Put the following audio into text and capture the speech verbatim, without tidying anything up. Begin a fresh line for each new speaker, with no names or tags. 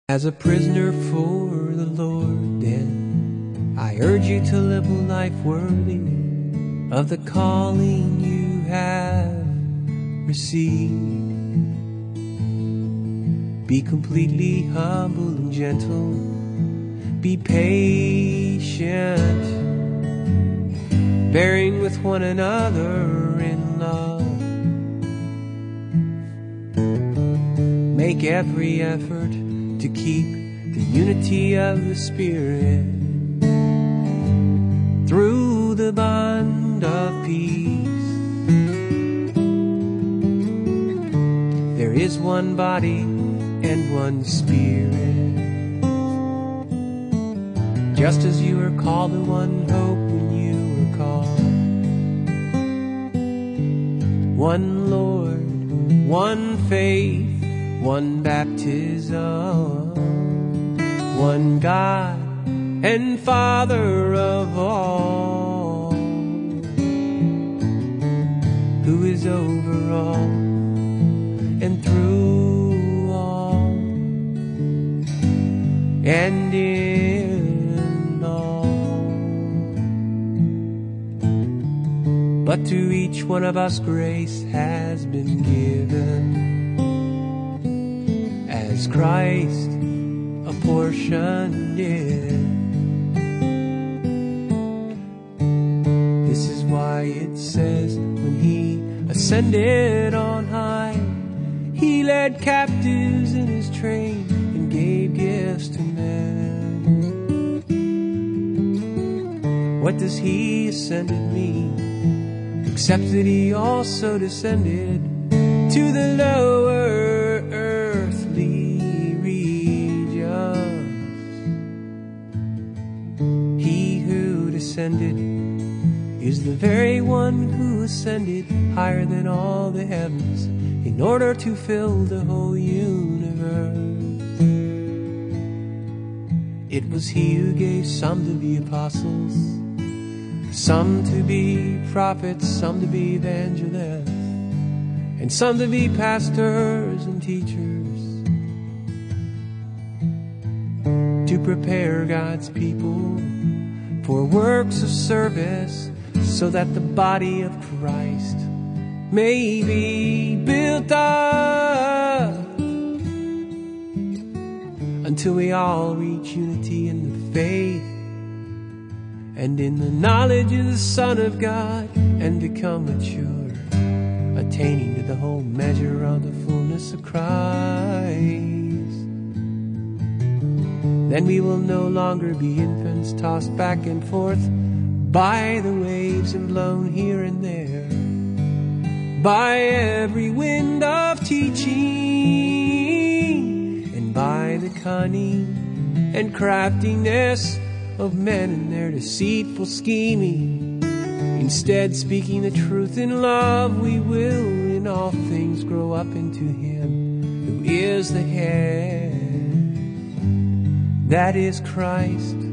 As a prisoner for the Lord, then I urge you to live a life worthy of the calling you have received. Be completely humble and gentle. Be patient, bearing with one another in love. Make every effort to keep the unity of the Spirit through the bond of peace. There is one body and one Spirit, just as you were called to one hope when you were called. One Lord, one faith, one baptism, one God and Father of all, who is over all and through all and in all. But to each one of us grace has been given, as Christ apportioned it. This is why it says, when he ascended on high, he led captives in his train and gave gifts to men. What does he ascended mean, except that he also descended to the lower earthly regions? He who descended is the very one who ascended higher than all the heavens, in order to fill the whole universe. It was he who gave some to be apostles, some to be prophets, some to be evangelists, and some to be pastors and teachers, to prepare God's people for works of service, so that the body of Christ may be built up until we all reach unity in the faith and in the knowledge of the Son of God, and become mature, attaining to the whole measure of the fullness of Christ. Then we will no longer be infants, tossed back and forth by the waves and blown here and there by every wind of teaching, and by the cunning and craftiness of men and their deceitful scheming. Instead, speaking the truth in love, we will in all things grow up into him who is the head, that is Christ.